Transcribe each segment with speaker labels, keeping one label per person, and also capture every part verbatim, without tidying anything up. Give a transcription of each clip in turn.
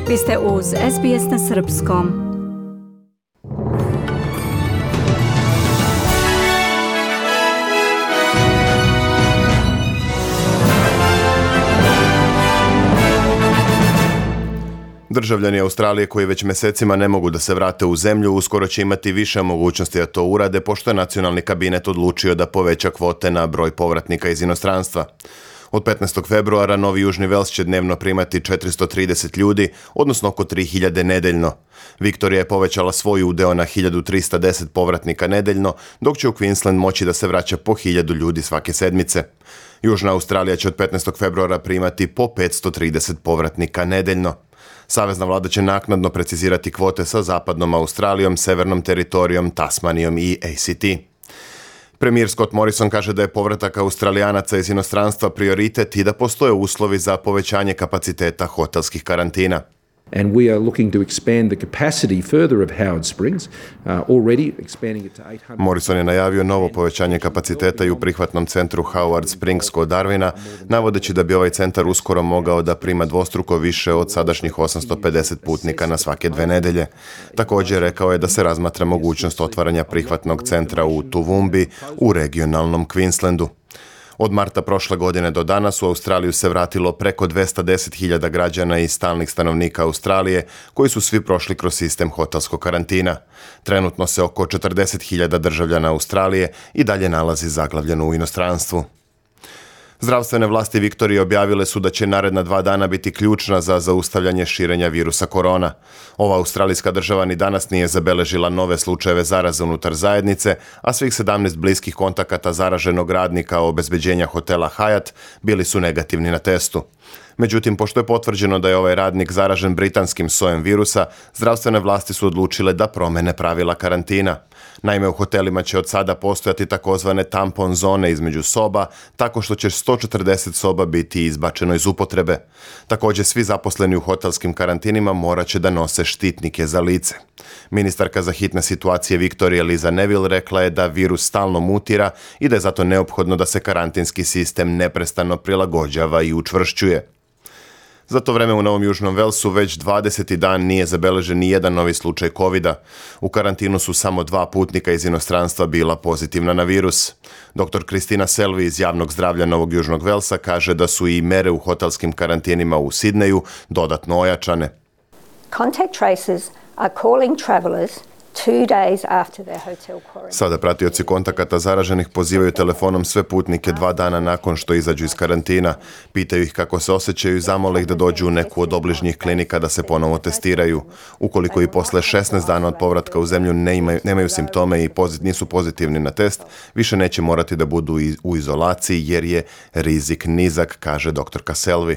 Speaker 1: Vi ste uz S B S na srpskom.
Speaker 2: Državljani Australije koji već mjesecima ne mogu da se vrate u zemlju uskoro će imati više mogućnosti da to urade pošto je nacionalni kabinet odlučio da poveća kvote na broj povratnika iz inostranstva. Od petnaestog februara Novi Južni Vels će dnevno primati četiristo trideset ljudi, odnosno oko tri hiljade nedeljno. Viktorija je povećala svoj udeo na hiljadu trista deset povratnika nedeljno, dok će u Queensland moći da se vraća po hiljadu ljudi svake sedmice. Južna Australija će od petnaestog februara primati po petsto trideset povratnika nedeljno. Savezna vlada će naknadno precizirati kvote sa zapadnom Australijom, severnom teritorijom, Tasmanijom i A C T. Premijer Scott Morrison kaže da je povratak Australijanaca iz inostranstva prioritet i da postoje uslovi za povećanje kapaciteta hotelskih karantina.
Speaker 3: And we are looking to expand the capacity further of Howard Springs, uh, already expanding it to eight hundred.
Speaker 2: Morrison je najavio novo povećanje kapaciteta i u prihvatnom centru Howard Springs kod Darwina, navodeći da bi ovaj centar uskoro mogao da prima dvostruko više od sadašnjih osamsto pedeset putnika na svake dve nedelje. Također rekao je da se razmatra mogućnost otvaranja prihvatnog centra u Toowoomba u regionalnom Queenslandu. Od marta prošle godine do danas u Australiju se vratilo preko dvesta deset hiljada građana i stalnih stanovnika Australije koji su svi prošli kroz sistem hotelskog karantina. Trenutno se oko četrdeset hiljada državljana Australije i dalje nalazi zaglavljeno u inostranstvu. Zdravstvene vlasti Viktorije objavile su da će naredna dva dana biti ključna za zaustavljanje širenja virusa korona. Ova australijska država ni danas nije zabeležila nove slučajeve zaraze unutar zajednice, a svih sedamnaest bliskih kontakata zaraženog radnika obezbeđenja hotela Hyatt bili su negativni na testu. Međutim, pošto je potvrđeno da je ovaj radnik zaražen britanskim sojem virusa, zdravstvene vlasti su odlučile da promene pravila karantina. Naime, u hotelima će od sada postojati takozvane tampon zone između soba, tako što će sto četrdeset soba biti izbačeno iz upotrebe. Također, svi zaposleni u hotelskim karantinima morat će da nose štitnike za lice. Ministarka za hitne situacije Viktorije Liza Neville rekla je da virus stalno mutira i da je zato neophodno da se karantinski sistem neprestano prilagođava i učvršćuje. Za to vreme u Novom Južnom Velsu već dvadeseti dan nije zabeležen ni jedan novi slučaj kovida. U karantinu su samo dva putnika iz inostranstva bila pozitivna na virus. Doktor Kristina Selvi iz javnog zdravlja Novog Južnog Velsa kaže da su i mere u hotelskim karantinima u Sidneju dodatno ojačane.
Speaker 4: Contact tracers are calling travelers two days after their hotel quarantine.
Speaker 2: Sada pratioci kontakata zaraženih pozivaju telefonom sve putnike dva dana nakon što izađu iz karantina. Pitaju ih kako se osjećaju i zamole ih da dođu u neku od obližnjih klinika da se ponovo testiraju. Ukoliko i posle šesnaest dana od povratka u zemlju ne imaju, nemaju simptome i pozit, nisu pozitivni na test, više neće morati da budu u izolaciji jer je rizik nizak, kaže doktorka Selvi.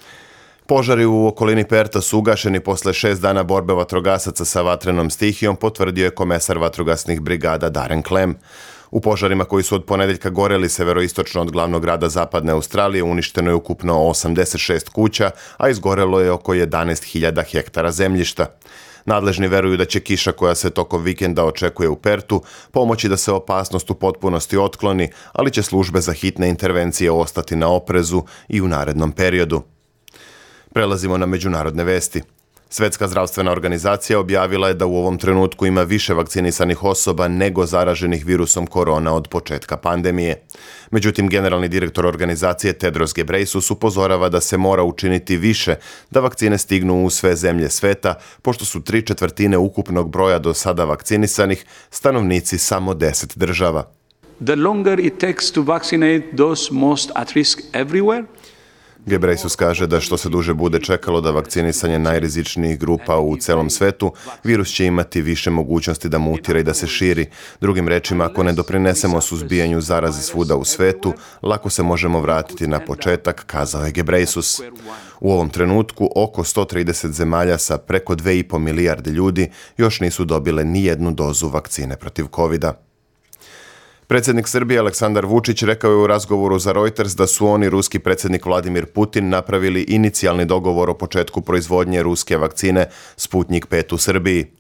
Speaker 2: Požari u okolini Perta su ugašeni posle šest dana borbe vatrogasaca sa vatrenom stihijom, potvrdio je komesar vatrogasnih brigada Darren Clem. U požarima koji su od ponedeljka goreli severoistočno od glavnog grada zapadne Australije uništeno je ukupno osamdeset šest kuća, a izgorelo je oko jedanaest hiljada hektara zemljišta. Nadležni veruju da će kiša koja se tokom vikenda očekuje u Pertu pomoći da se opasnost u potpunosti otkloni, ali će službe za hitne intervencije ostati na oprezu i u narednom periodu. Prelazimo na međunarodne vesti. Svjetska zdravstvena organizacija objavila je da u ovom trenutku ima više vakcinisanih osoba nego zaraženih virusom korona od početka pandemije. Međutim, generalni direktor organizacije Tedros Ghebreyesus upozorava da se mora učiniti više da vakcine stignu u sve zemlje sveta, pošto su tri četvrtine ukupnog broja do sada vakcinisanih stanovnici samo deset država.
Speaker 5: The longer it takes to vaccinate those most at risk everywhere,
Speaker 2: Ghebreyesus kaže da što se duže bude čekalo da vakcinisanje najrizičnijih grupa u celom svetu, virus će imati više mogućnosti da mutira i da se širi. Drugim rečima, ako ne doprinesemo suzbijanju zaraze svuda u svetu, lako se možemo vratiti na početak, kazao je Ghebreyesus. U ovom trenutku oko sto trideset zemalja sa preko dve i po milijarde ljudi još nisu dobile ni jednu dozu vakcine protiv kovida. Predsjednik Srbije Aleksandar Vučić rekao je u razgovoru za Reuters da su on i ruski predsjednik Vladimir Putin napravili inicijalni dogovor o početku proizvodnje ruske vakcine Sputnik pet u Srbiji.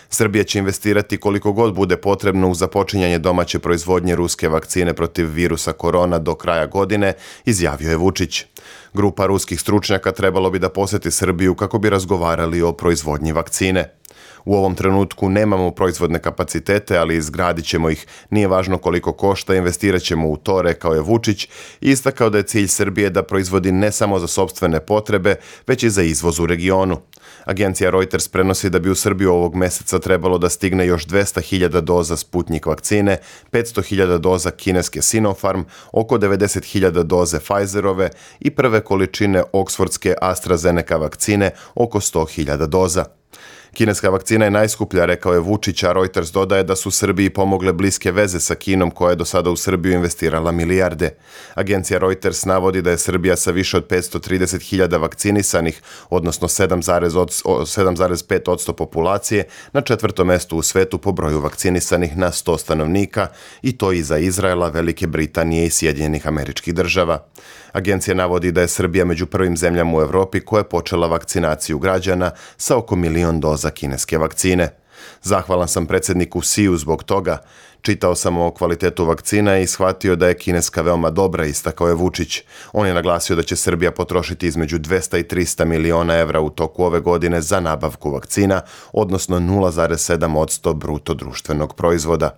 Speaker 2: Srbija će investirati koliko god bude potrebno u započinjanje domaće proizvodnje ruske vakcine protiv virusa korona do kraja godine, izjavio je Vučić. Grupa ruskih stručnjaka trebalo bi da poseti Srbiju kako bi razgovarali o proizvodnji vakcine. U ovom trenutku nemamo proizvodne kapacitete, ali izgradit ćemo ih. Nije važno koliko košta, investirat ćemo u to, rekao je Vučić i istakao da je cilj Srbije da proizvodi ne samo za sopstvene potrebe, već i za izvoz u regionu. Agencija Reuters prenosi da bi u Srbiju ovog meseca trebalo da stigne još dvesta hiljada doza Sputnik vakcine, petsto hiljada doza kineske Sinopharm, oko devedeset hiljada doze Pfizerove i prve količine oksfordske AstraZeneca vakcine, oko sto hiljada doza. Kineska vakcina je najskuplja, rekao je Vučić, a Reuters dodaje da su Srbiji pomogle bliske veze sa Kinom koja je do sada u Srbiju investirala milijarde. Agencija Reuters navodi da je Srbija sa više od petsto trideset hiljada vakcinisanih, odnosno sedam zarez pet posto populacije, na četvrtom mestu u svetu po broju vakcinisanih na sto stanovnika, i to iza Izraela, Velike Britanije i Sjedinjenih Američkih Država. Agencija navodi da je Srbija među prvim zemljama u Evropi koja je počela vakcinaciju građana sa oko milion doza kineske vakcine. Zahvalan sam predsjedniku Xiju zbog toga. Čitao sam o kvalitetu vakcina i shvatio da je kineska veoma dobra, istakao je Vučić. On je naglasio da će Srbija potrošiti između dvesta i trista miliona evra u toku ove godine za nabavku vakcina, odnosno nula zarez sedam posto bruto društvenog proizvoda.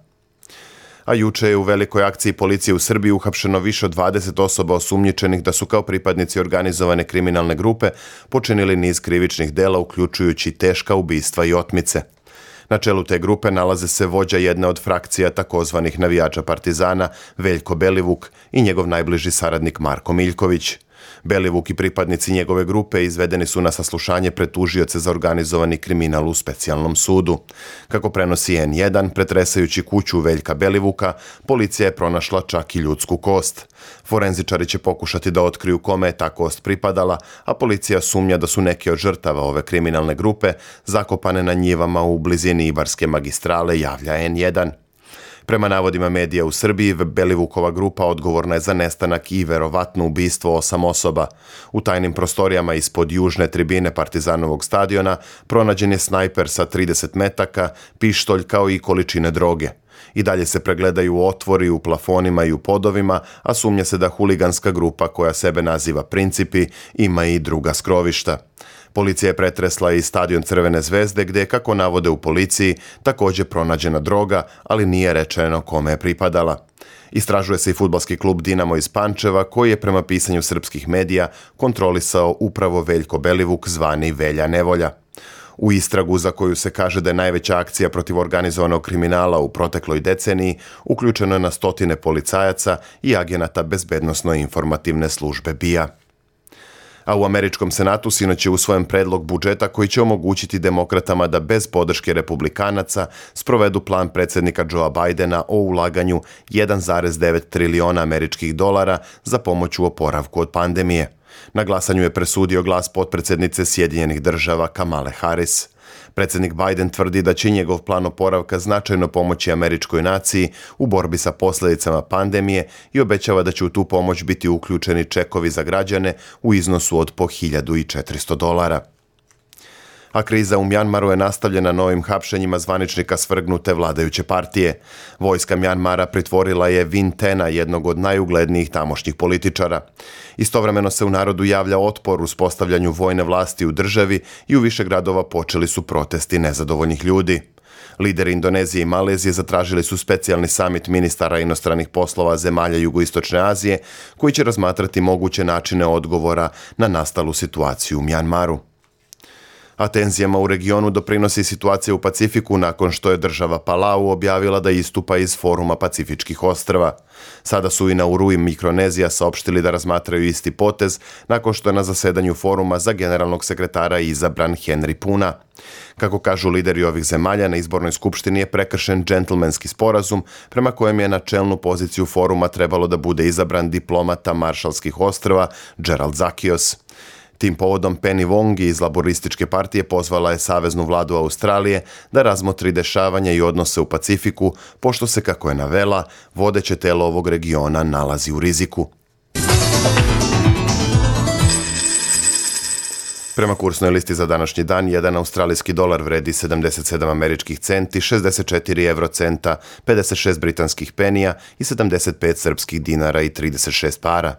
Speaker 2: A juče je u velikoj akciji policije u Srbiji uhapšeno više od dvadeset osoba osumnjičenih da su kao pripadnici organizovane kriminalne grupe počinili niz krivičnih dela, uključujući teška ubistva i otmice. Na čelu te grupe nalaze se vođa jedne od frakcija takozvanih navijača Partizana, Veljko Belivuk, i njegov najbliži saradnik Marko Miljković. Belivuk i pripadnici njegove grupe izvedeni su na saslušanje pred tužioce za organizovani kriminal u specijalnom sudu. Kako prenosi en jedan, pretresajući kuću Veljka Belivuka, policija je pronašla čak i ljudsku kost. Forenzičari će pokušati da otkriju kome je ta kost pripadala, a policija sumnja da su neke od žrtava ove kriminalne grupe zakopane na njivama u blizini Ibarske magistrale, javlja en jedan. Prema navodima medija u Srbiji, Belivukova grupa odgovorna je za nestanak i verovatno ubistvo osam osoba. U tajnim prostorijama ispod južne tribine Partizanovog stadiona pronađen je snajper sa trideset metaka, pištolj kao i količine droge. I dalje se pregledaju otvori u plafonima i u podovima, a sumnja se da huliganska grupa koja sebe naziva Principi ima i druga skrovišta. Policija je pretresla i stadion Crvene zvezde gdje je, kako navode u policiji, također pronađena droga, ali nije rečeno kome je pripadala. Istražuje se i fudbalski klub Dinamo iz Pančeva, koji je prema pisanju srpskih medija kontrolisao upravo Veljko Belivuk, zvani Velja Nevolja. U istragu, za koju se kaže da je najveća akcija protiv organizovanog kriminala u protekloj deceniji, uključeno je na stotine policajaca i agenata bezbednosno-informativne službe B I A. A u američkom senatu sinoć je usvojen predlog budžeta koji će omogućiti demokratama da bez podrške republikanaca sprovedu plan predsjednika Joea Bidena o ulaganju jedan zarez devet triliona američkih dolara za pomoć u oporavku od pandemije. Na glasanju je presudio glas potpredsjednice Sjedinjenih Država Kamale Harris. Predsjednik Biden tvrdi da će njegov plan oporavka značajno pomoći američkoj naciji u borbi sa posljedicama pandemije i obećava da će u tu pomoć biti uključeni čekovi za građane u iznosu od po hiljadu četiristo dolara. A kriza u Mjanmaru je nastavljena novim hapšenjima zvaničnika svrgnute vladajuće partije. Vojska Mjanmara pritvorila je Win Tena, jednog od najuglednijih tamošnjih političara. Istovremeno se u narodu javlja otpor uspostavljanju vojne vlasti u državi i u više gradova počeli su protesti nezadovoljnih ljudi. Lideri Indonezije i Malezije zatražili su specijalni samit ministara inostranih poslova zemalja Jugoistočne Azije, koji će razmatrati moguće načine odgovora na nastalu situaciju u Mjanmaru. A tenzijama u regionu doprinosi situacija u Pacifiku nakon što je država Palau objavila da istupa iz Foruma Pacifičkih ostrva. Sada su i Nauru i Mikronezija saopštili da razmatraju isti potez nakon što je na zasedanju foruma za generalnog sekretara izabran Henry Puna. Kako kažu lideri ovih zemalja, na izbornoj skupštini je prekršen džentlmenski sporazum prema kojem je na čelnu poziciju foruma trebalo da bude izabran diplomata Maršalskih ostrva Gerald Zakios. Tim povodom Penny Wong iz Laborističke partije pozvala je Saveznu vladu Australije da razmotri dešavanja i odnose u Pacifiku, pošto se, kako je navela, vodeće telo ovog regiona nalazi u riziku. Prema kursnoj listi za današnji dan, jedan australijski dolar vredi sedamdeset sedam američkih centi, šezdeset četiri evrocenta, pedeset šest britanskih penija i sedamdeset pet srpskih dinara i trideset šest para.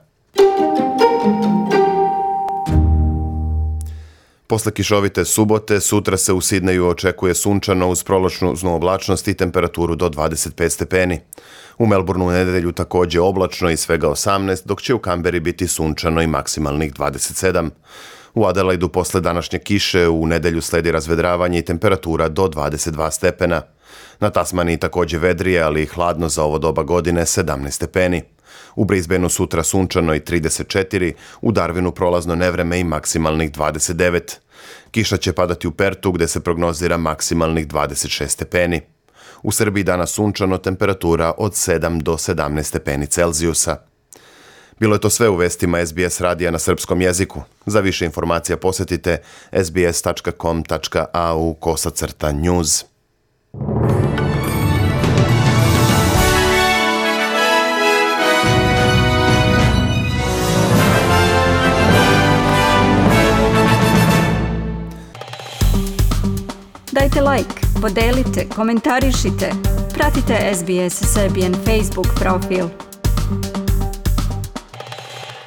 Speaker 2: Posle kišovite subote, sutra se u Sidneju očekuje sunčano uz proločnu oblačnost i temperaturu do dvadeset pet stepeni. U Melbourneu u nedelju također oblačno i svega osamnaest, dok će u Kamberi biti sunčano i maksimalnih dvadeset sedam. U Adelaidu posle današnje kiše u nedelju sledi razvedravanje i temperatura do dvadeset dva stepena. Na Tasmaniji također vedrije, ali i hladno za ovo doba godine, sedamnaest stepeni. U Brisbaneu sutra sunčano i trideset četiri, u Darwinu prolazno nevreme i maksimalnih dvadeset devet. Kiša će padati u Pertu gdje se prognozira maksimalnih dvadeset šest stepeni. U Srbiji danas sunčano, temperatura od sedam do sedamnaest stepeni Celzijusa. Bilo je to sve u vestima S B S radija na srpskom jeziku. Za više informacija posjetite sbs tačka com tačka a u kosacrta news.
Speaker 1: Dajte like, podelite, komentarišite. Pratite S B S Serbian Facebook profil.